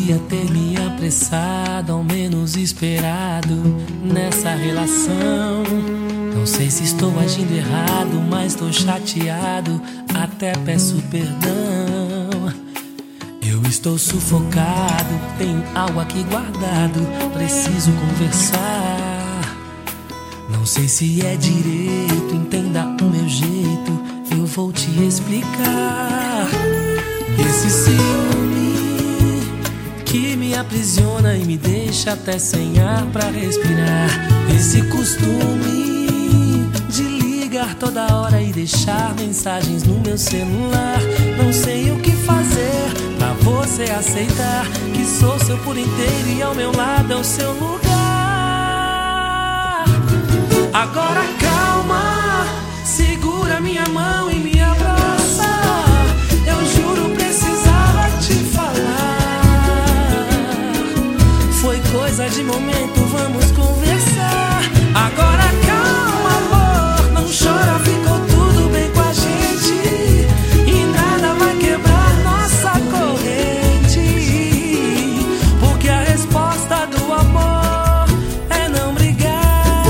devia ter me apressado, ao menos esperado nessa relação. Não sei se estou agindo errado, mas tô chateado, até peço perdão. Eu estou sufocado, tenho algo aqui guardado, preciso conversar. Não sei se é direito, entenda o meu jeito, eu vou te explicar. Esse ciúme que me aprisiona e me deixa até sem ar pra respirar. Esse costume de ligar toda hora e deixar mensagens no meu celular. Não sei o que fazer pra você aceitar que sou seu por inteiro e ao meu lado é o seu lugar. Agora calma, segura minha mão e me abraça. Eu juro precisava te falar. Foi coisa de momento, vamos conversar. Agora calma, amor, não chora, ficou tudo bem com a gente e nada vai quebrar nossa corrente, porque a resposta do amor é não brigar.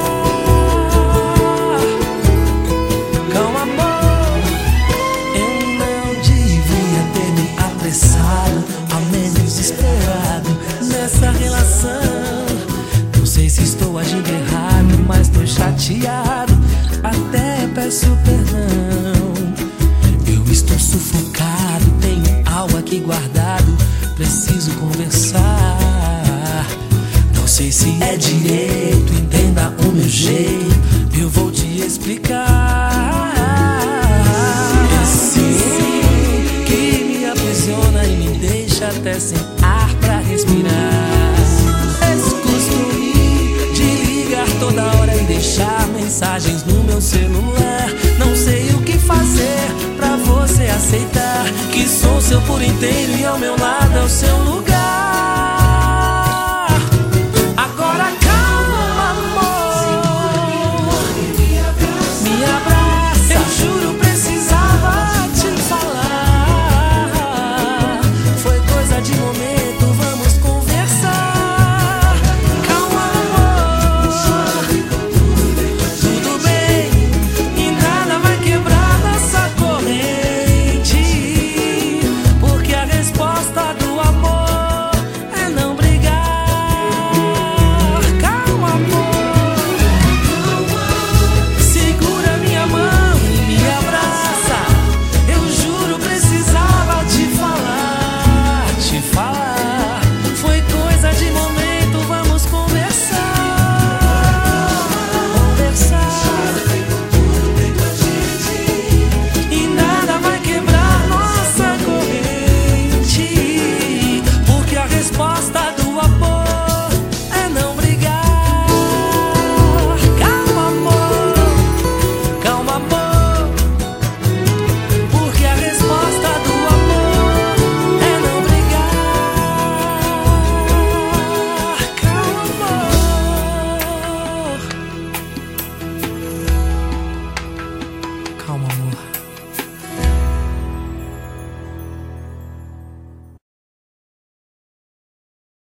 Calma, amor, eu não devia ter me apressado, ao menos esperado nessa relação. Não sei se estou agindo errado, mas tô chateado, até peço perdão. Eu estou sufocado, tenho algo aqui guardado, preciso conversar. Não sei se é direito, entenda o meu jeito, eu vou te explicar. Esse ciúme que me aprisiona e me deixa até sem ar pra respirar. Esse costume de ligar toda hora e deixar mensagens no meu celular. Não sei o que fazer pra você aceitar que sou seu por inteiro e ao meu lado é o seu lugar.